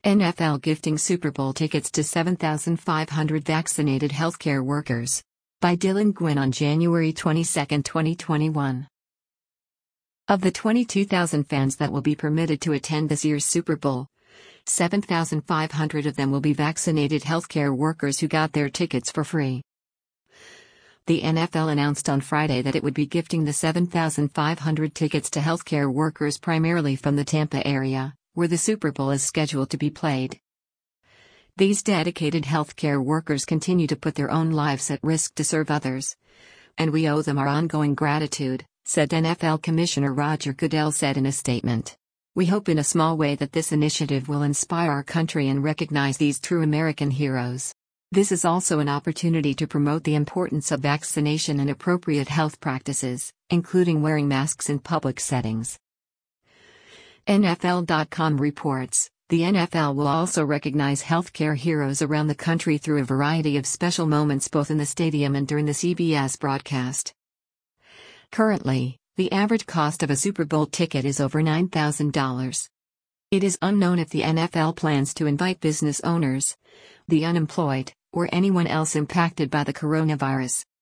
NFL gifting Super Bowl tickets to 7,500 vaccinated healthcare workers. By Dylan Gwynn on January 22, 2021. Of the 22,000 fans that will be permitted to attend this year's Super Bowl, 7,500 of them will be vaccinated healthcare workers who got their tickets for free. The NFL announced on Friday that it would be gifting the 7,500 tickets to healthcare workers primarily from the Tampa area, where the Super Bowl is scheduled to be played. These dedicated healthcare workers continue to put their own lives at risk to serve others. And we owe them our ongoing gratitude, said NFL Commissioner Roger Goodell said in a statement. We hope in a small way that this initiative will inspire our country and recognize these true American heroes. This is also an opportunity to promote the importance of vaccination and appropriate health practices, including wearing masks in public settings. NFL.com reports, the NFL will also recognize healthcare heroes around the country through a variety of special moments both in the stadium and during the CBS broadcast. Currently, the average cost of a Super Bowl ticket is over $9,000. It is unknown if the NFL plans to invite business owners, the unemployed, or anyone else impacted by the coronavirus,